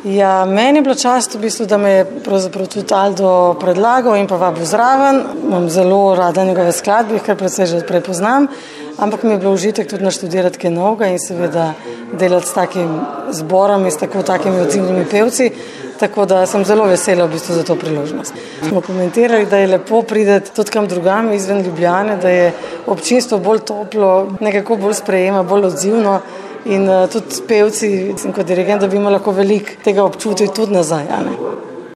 Ja, meni je bilo čast v bistvu, da me je pravzaprav tudi Aldo predlagal in pa vabil zraven. Imam zelo rada njegove skladbe, kar precej že prepoznam, ampak mi je bilo užitek tudi naštudirati kaj novega in seveda delati s takim zborom in s takimi odzivnimi pevci, tako da sem zelo vesela v bistvu za to priložnost. Smo komentirali, da je lepo priti tudi kam drugam izven Ljubljane, da je občinstvo bolj toplo, nekako bolj sprejema, bolj odzivno. In tudi pevci in kot dirigent, da bi imeli lahko veliko tega občutiti tudi nazaj.